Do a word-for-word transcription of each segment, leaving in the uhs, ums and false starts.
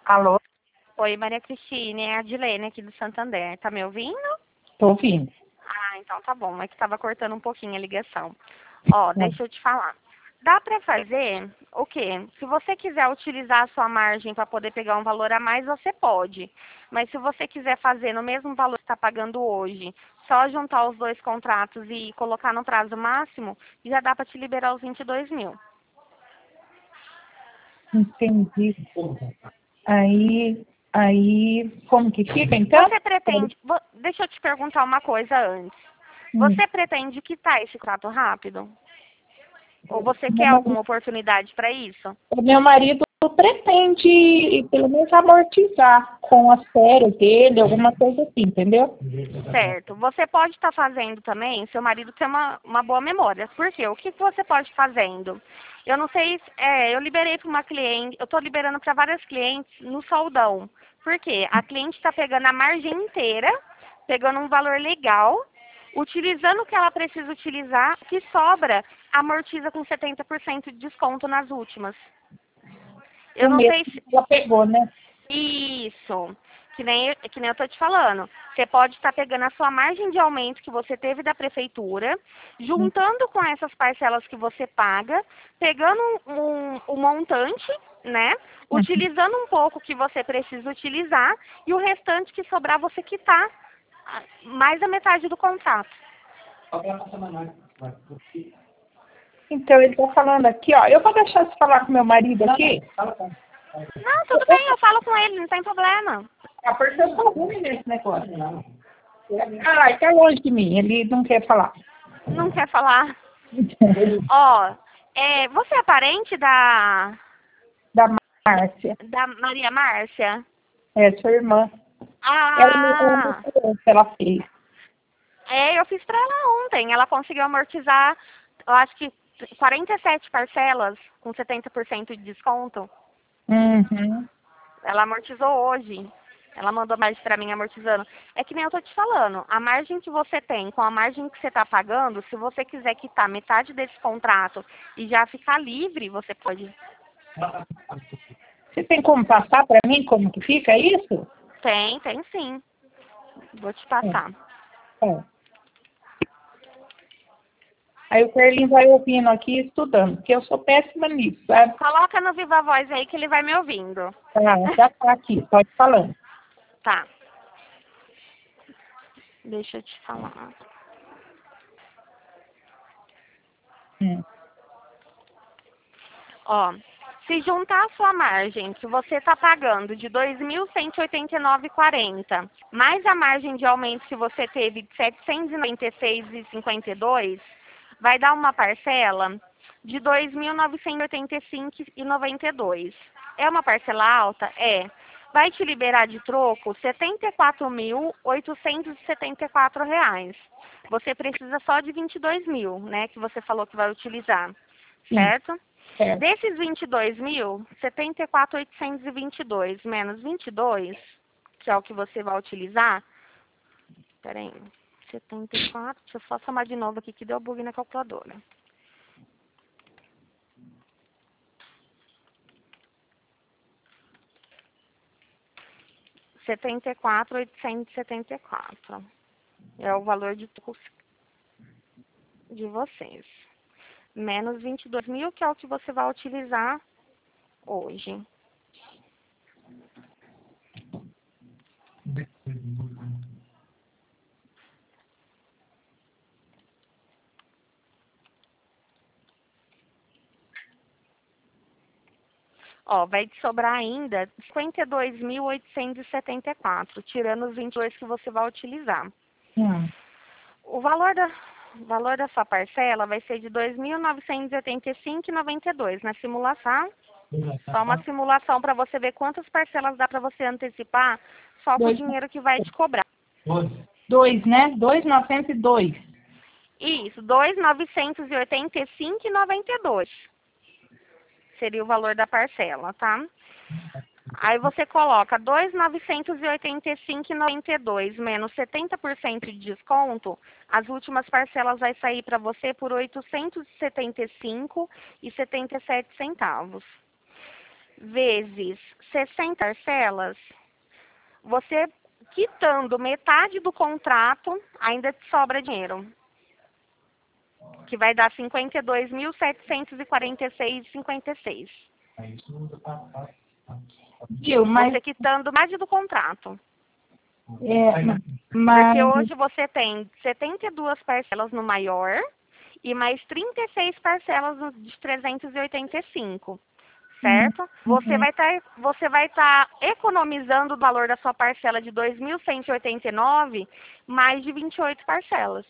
Alô? Oi, Maria Cristina, é a Adilene aqui do Santander. Tá me ouvindo? Tô ouvindo. Ah, então tá bom. É que tava cortando um pouquinho a ligação. Ó, deixa eu te falar. Dá pra fazer o quê? Se você quiser utilizar a sua margem para poder pegar um valor a mais, você pode. Mas se você quiser fazer no mesmo valor que está pagando hoje, só juntar os dois contratos e colocar no prazo máximo, já dá para te liberar os vinte e dois mil. Entendi. Aí, aí, como que fica então? Você pretende... vo- Deixa eu te perguntar uma coisa antes. Hum. Você pretende quitar esse contrato rápido? Ou você Meu quer alguma marido, oportunidade para isso? o meu marido pretende, pelo menos, amortizar com as férias dele, alguma coisa assim, entendeu? Certo. Você pode estar fazendo também, seu marido tem uma, uma boa memória. Por quê? O que que você pode estar fazendo? Eu não sei, se- é, eu liberei para uma cliente, eu estou liberando para várias clientes no soldão. Por quê? A cliente está pegando a margem inteira, pegando um valor legal, utilizando o que ela precisa utilizar, o que sobra, amortiza com setenta por cento de desconto nas últimas. Eu O não mesmo sei que se, ela pegou, né? isso. Que nem, que nem eu tô te falando. Você pode estar pegando a sua margem de aumento que você teve da prefeitura, juntando com essas parcelas que você paga, pegando um, um, um montante, né? Utilizando um pouco que você precisa utilizar e o restante que sobrar você quitar ah, mais da metade do contrato. Então, ele tá falando aqui, ó. Eu vou deixar você falar com meu marido aqui. Não, tudo bem, eu falo com ele, não tem problema. Ah, porque eu sou ruim nesse negócio. Ah, tá longe de mim, ele não quer falar. Não quer falar. Ó, é, você é parente da, Da Márcia, da Maria Márcia? é sua irmã. Ela me Ah, mostrou o que ela fez. é, eu fiz pra ela ontem. Ela conseguiu amortizar, eu acho que quarenta e sete parcelas com setenta por cento de desconto. Uhum. Ela amortizou hoje. Ela mandou mais pra mim amortizando. É que nem eu tô te falando, a margem que você tem com a margem que você tá pagando, se você quiser quitar metade desse contrato e já ficar livre, você pode. Você tem como passar para mim como que fica isso? Tem, tem sim. Vou te É, passar. é. Aí o Carlinhos vai ouvindo aqui e estudando, porque eu sou péssima nisso, sabe? Coloca no Viva Voz aí que ele vai me ouvindo. Ah, já tá aqui, pode falando. Tá. Deixa eu te falar. Hum. Ó, se juntar a sua margem que você está pagando de dois mil cento e oitenta e nove vírgula quarenta, mais a margem de aumento que você teve de setecentos e noventa e seis vírgula cinquenta e dois, vai dar uma parcela de dois mil novecentos e oitenta e cinco vírgula noventa e dois. É uma parcela alta? É. Vai te liberar de troco setenta e quatro mil oitocentos e setenta e quatro reais. Você precisa só de vinte e dois mil, né, que você falou que vai utilizar, Sim, certo? certo. Desses vinte e dois mil, setenta e quatro mil oitocentos e vinte e dois menos vinte e dois, que é o que você vai utilizar. Peraí, setenta e quatro, deixa eu só somar de novo aqui que deu bug na calculadora. setenta e quatro mil oitocentos e setenta e quatro. É o valor de custo de vocês. Menos vinte e dois mil, que é o que você vai utilizar hoje. Ó, vai te sobrar ainda cinquenta e dois mil oitocentos e setenta e quatro, tirando os vinte e dois que você vai utilizar. Hum. O valor da, o valor da sua parcela vai ser de dois mil novecentos e oitenta e cinco vírgula noventa e dois na simulação. Só uma simulação para você ver quantas parcelas dá para você antecipar só com o Dois, dinheiro que vai te cobrar. dois, né? Dois, novecentos e dois. Isso, dois mil novecentos e oitenta e cinco vírgula noventa e dois seria o valor da parcela, tá? Aí você coloca dois mil novecentos e oitenta e cinco vírgula noventa e dois menos setenta por cento de desconto, as últimas parcelas vai sair para você por oitocentos e setenta e cinco reais e setenta e sete centavos. vezes sessenta parcelas, você quitando metade do contrato, ainda te sobra dinheiro. Que vai dar cinquenta e dois mil setecentos e quarenta e seis reais e cinquenta e seis centavos. Viu, mas... Você quitando metade do contrato. É, mas... Porque hoje você tem setenta e duas parcelas no maior e mais trinta e seis parcelas no de trezentos e oitenta e cinco. Certo? Uhum. Você vai estar você vai estar economizando o valor da sua parcela de dois mil cento e oitenta e nove mais de vinte e oito parcelas.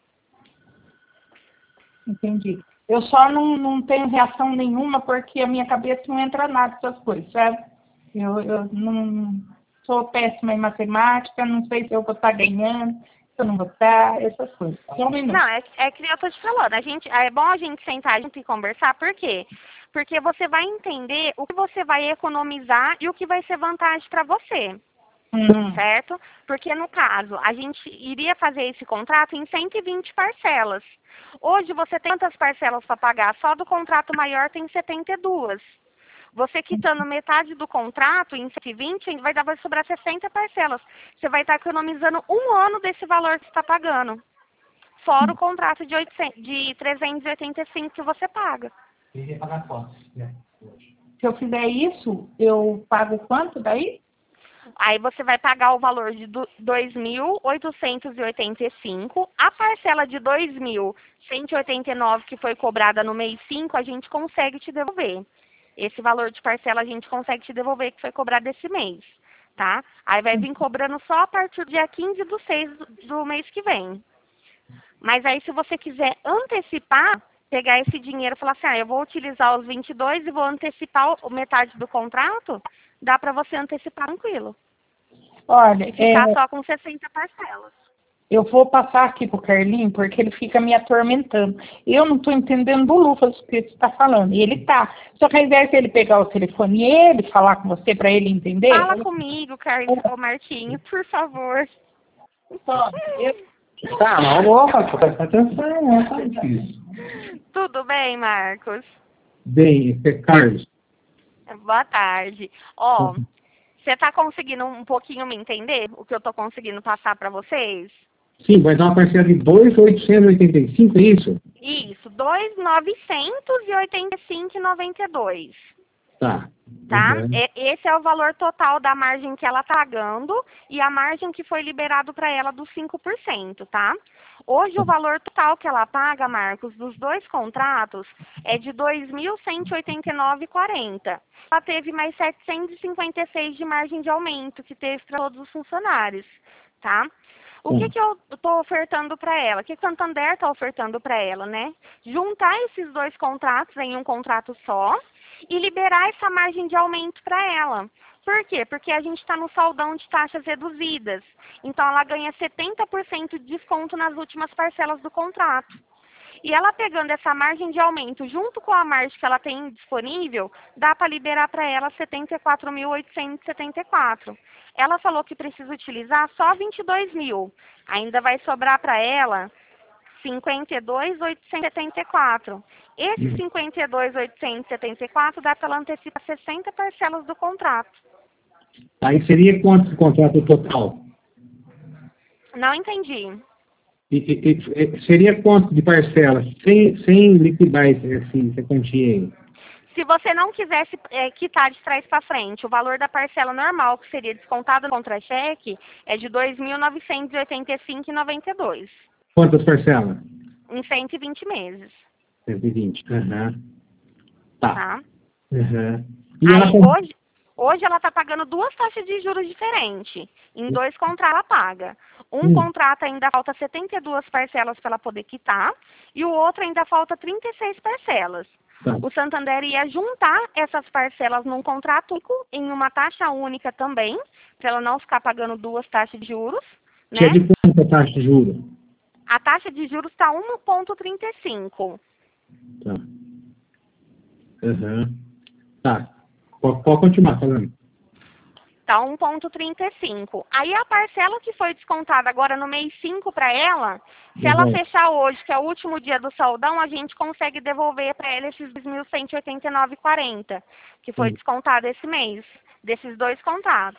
Entendi. Eu só não, não tenho reação nenhuma porque a minha cabeça não entra nada dessas coisas, sabe? Eu, eu não sou péssima em matemática, não sei se eu vou estar ganhando, se eu não vou estar, essas coisas. Só um minuto. Não, é, é que eu tô te falando. A gente, é bom a gente sentar junto e conversar. Por quê? Porque você vai entender o que você vai economizar e o que vai ser vantagem para você. Uhum. Certo? Porque, no caso, a gente iria fazer esse contrato em cento e vinte parcelas. Hoje, você tem quantas parcelas para pagar? Só do contrato maior tem setenta e duas. Você quitando metade do contrato em cento e vinte, vai, dar, vai sobrar sessenta parcelas. Você vai estar economizando um ano desse valor que você está pagando. Fora o contrato de, oitocentos, de trezentos e oitenta e cinco que você paga. Se eu fizer isso, eu pago quanto daí? Aí você vai pagar o valor de dois mil oitocentos e oitenta e cinco. A parcela de dois mil cento e oitenta e nove que foi cobrada no mês cinco, a gente consegue te devolver. Esse valor de parcela a gente consegue te devolver que foi cobrado esse mês, tá? Aí vai vir cobrando só a partir do dia quinze do seis do mês que vem. Mas aí se você quiser antecipar, pegar esse dinheiro e falar assim, ah, eu vou utilizar os vinte e dois e vou antecipar o metade do contrato, dá para você antecipar tranquilo. Olha, e ficar é... só com sessenta parcelas. Eu vou passar aqui pro Carlinho, porque ele fica me atormentando. Eu não estou entendendo do Lufas o que você está falando. E ele tá. Só que ao invés de ele pegar o telefone e ele falar com você para ele entender... Fala ele... comigo, Carlinho, ô Marquinho, por favor. Só, eu... Tá, não, opa, presta atenção, não tá difícil. Tudo bem, Marcos? Bem, é Carlos. Boa tarde. Ó, uhum. Você está conseguindo um pouquinho me entender o que eu estou conseguindo passar para vocês? Sim, vai dar uma parcela de dois mil oitocentos e oitenta e cinco, é isso? Isso, dois mil novecentos e oitenta e cinco reais e noventa e dois centavos. Tá. Tá? Uhum. Esse é o valor total da margem que ela está pagando e a margem que foi liberado para ela dos cinco por cento, tá? Hoje o valor total que ela paga, Marcos, dos dois contratos é de dois mil cento e oitenta e nove reais e quarenta centavos. Ela teve mais setecentos e cinquenta e seis de margem de aumento que teve para todos os funcionários, tá? O que, que eu estou ofertando para ela? O que o Santander está ofertando para ela, né? Juntar esses dois contratos em um contrato só e liberar essa margem de aumento para ela. Por quê? Porque a gente está no saldão de taxas reduzidas. Então, ela ganha setenta por cento de desconto nas últimas parcelas do contrato. E ela pegando essa margem de aumento junto com a margem que ela tem disponível, dá para liberar para ela setenta e quatro mil oitocentos e setenta e quatro. Ela falou que precisa utilizar só vinte e dois mil. Ainda vai sobrar para ela cinquenta e dois mil oitocentos e setenta e quatro. Esse cinquenta e dois mil oitocentos e setenta e quatro dá para ela antecipar sessenta parcelas do contrato. Aí seria quanto o contrato total? Não entendi. E, e, e, seria quanto de parcelas, sem, sem liquidar esse, essa quantia aí? Se você não quisesse é, quitar de trás para frente, o valor da parcela normal, que seria descontado no contra-cheque, é de dois mil novecentos e oitenta e cinco reais e noventa e dois centavos. Quantas parcelas? Em cento e vinte meses. cento e vinte, aham. Uhum. Tá. Tá? Uhum. E aí, ela... hoje, hoje ela está pagando duas taxas de juros diferentes. Em dois contratos ela paga. Um hum. contrato ainda falta setenta e duas parcelas para ela poder quitar, e o outro ainda falta trinta e seis parcelas. Tá. O Santander ia juntar essas parcelas num contrato único, em uma taxa única também, para ela não ficar pagando duas taxas de juros. Que né? é de quanto a taxa de juros? A taxa de juros está um vírgula trinta e cinco. Tá. Uhum. Tá. Pode, pode continuar falando. Tá um vírgula trinta e cinco. Aí a parcela que foi descontada agora no mês cinco para ela, se ela Uhum. fechar hoje, que é o último dia do saldão, a gente consegue devolver para ela esses dois mil cento e oitenta e nove e quarenta, que foi Sim. descontado esse mês, desses dois contatos.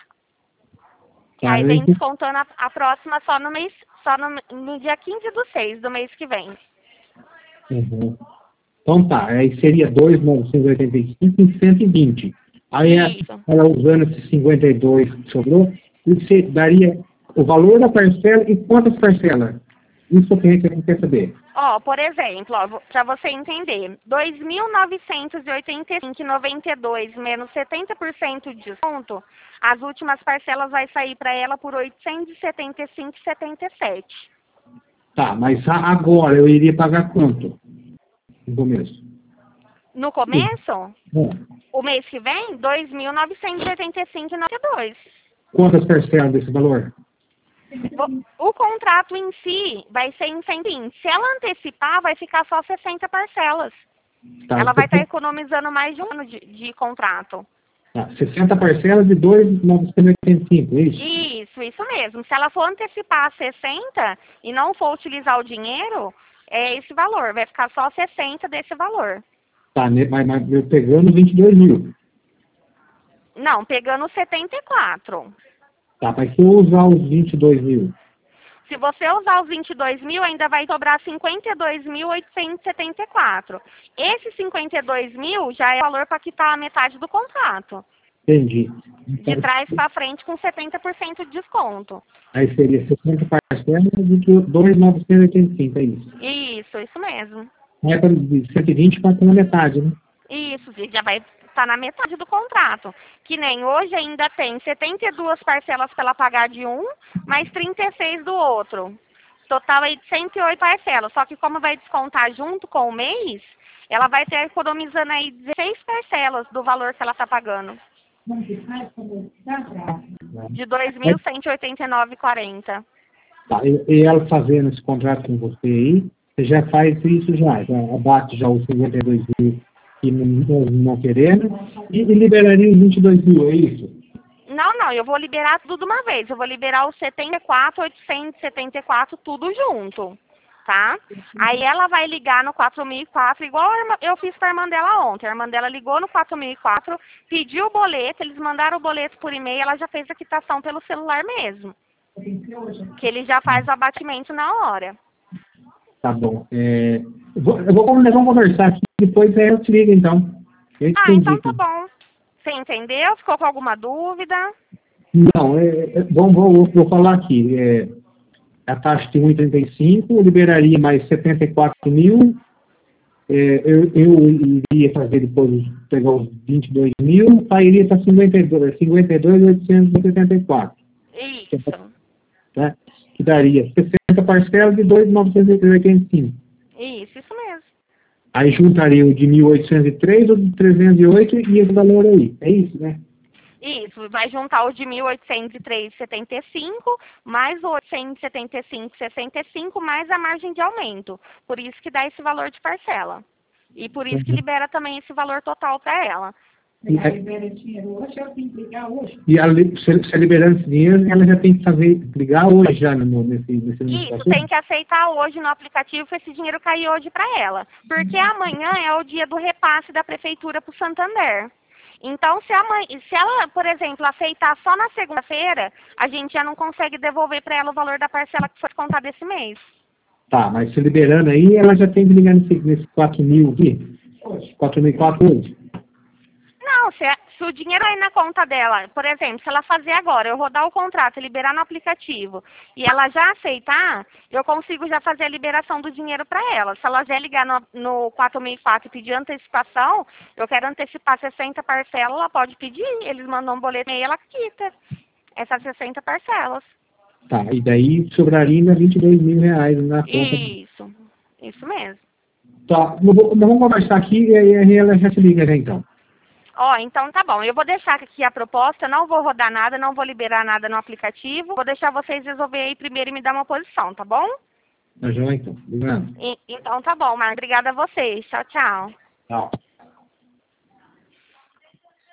Tá, Aí eu vem entendi. descontando a, a próxima só no mês, só no, no dia quinze do seis do mês que vem. Uhum. Então tá, aí seria dois mil novecentos e oitenta e cinco em cento e vinte. Aí a- Isso. ela usando esses cinquenta e dois que sobrou, você daria o valor da parcela e quantas parcelas? Isso que a gente quer saber. Ó, por exemplo, para você entender, dois mil novecentos e oitenta e cinco vírgula noventa e dois menos setenta por cento de desconto, as últimas parcelas vai sair para ela por oitocentos e setenta e cinco vírgula setenta e sete. Tá, mas a- agora eu iria pagar quanto no começo? No começo, É. o mês que vem, dois mil novecentos e oitenta e cinco vírgula noventa e dois. Quantas parcelas desse valor? O, o contrato em si vai ser em cento e vinte. Se ela antecipar, vai ficar só sessenta parcelas. Tá, Ela vai estar sessenta economizando mais de um ano de, de contrato. tá, sessenta parcelas de dois mil novecentos e oitenta e cinco, é isso? Isso, isso mesmo. Se ela for antecipar sessenta e não for utilizar o dinheiro, é esse valor. Vai ficar só sessenta desse valor. Tá, né, mas, mas eu pegando vinte e dois mil. Não, pegando setenta e quatro. Tá, mas se eu usar os vinte e dois mil? Se você usar os vinte e dois mil, ainda vai sobrar cinquenta e dois mil oitocentos e setenta e quatro. Esse cinquenta e dois mil já é o valor para quitar a metade do contrato. Entendi. De trás para frente com setenta por cento de desconto. Aí seria sessenta parcelas de dois mil novecentos e oitenta e cinco, é isso. Isso, isso mesmo. Não é para cento e vinte para na metade, né? Isso, já vai estar na metade do contrato. Que nem hoje ainda tem setenta e duas parcelas para ela pagar de um, mais trinta e seis do outro. Total aí de cento e oito parcelas. Só que como vai descontar junto com o mês, ela vai ter economizando aí dezesseis parcelas do valor que ela está pagando. De dois mil cento e oitenta e nove reais e quarenta centavos. Tá, e, e ela fazendo esse contrato com você aí, você já faz isso já, já abate já os cinquenta e dois mil que não, não, não querendo e, e liberaria os vinte e dois mil, é isso? Não, não, eu vou liberar tudo de uma vez. Eu vou liberar os setenta e quatro mil oitocentos e setenta e quatro tudo junto, tá? Aí ela vai ligar no quatro mil e quatro, igual a irmã- eu fiz para a irmã dela ontem. A irmã dela ligou no quatro mil e quatro, pediu o boleto, eles mandaram o boleto por e-mail, ela já fez a quitação pelo celular mesmo. Que ele já faz o abatimento na hora. Tá bom. É, eu vou, eu vou, nós vamos conversar aqui, depois aí eu te ligo então. Eu Ah, entendi. então tá bom. Você entendeu? Ficou com alguma dúvida? Não, é, é, vamos, vou, vou falar aqui. É, a taxa de um vírgula trinta e cinco, eu liberaria mais setenta e quatro mil. É, eu, eu iria fazer depois, pegar os vinte e dois mil, sairia para cinquenta e dois mil oitocentos e setenta e quatro. Isso. Tá? Que daria sessenta parcelas de dois mil novecentos e oitenta e cinco. Isso, isso mesmo. Aí juntaria o de mil oitocentos e três, o de trezentos e oito e esse valor aí. É isso, né? Isso, vai juntar o de mil oitocentos e três vírgula setenta e cinco, mais o oitocentos e setenta e cinco vírgula sessenta e cinco, mais a margem de aumento. Por isso que dá esse valor de parcela. E por isso que libera também esse valor total para ela. E, a, libera dinheiro hoje, eu tenho que ligar hoje. E a, se, se liberando esse dinheiro, ela já tem que fazer, ligar hoje já no, nesse, nesse Isso, tem que aceitar hoje no aplicativo para esse dinheiro cair hoje para ela. Porque amanhã é o dia do repasse da prefeitura para o Santander. Então, se, amanhã, se ela, por exemplo, aceitar só na segunda-feira, a gente já não consegue devolver para ela o valor da parcela que foi contada esse mês. Tá, mas se liberando aí, ela já tem que ligar nesse, nesse quatro mil aqui? quatro mil e quatro hoje? Não, se, se o dinheiro aí na conta dela, por exemplo, se ela fazer agora, eu rodar o contrato, liberar no aplicativo, e ela já aceitar, eu consigo já fazer a liberação do dinheiro para ela. Se ela já ligar no, no quatro mil e quatro e pedir antecipação, eu quero antecipar sessenta parcelas, ela pode pedir, eles mandam um boleto e ela quita essas sessenta parcelas. Tá, e daí sobraria ainda vinte e dois mil reais na conta. Isso, isso mesmo. Tá, nós vamos conversar aqui e aí ela já se liga já então. Ó, oh, então tá bom. Eu vou deixar aqui a proposta, não vou rodar nada, não vou liberar nada no aplicativo. Vou deixar vocês resolver aí primeiro e me dar uma posição, tá bom? Tá joia, então. Obrigado. E, então tá bom, Mar. Obrigada a vocês. Tchau, tchau. Tchau.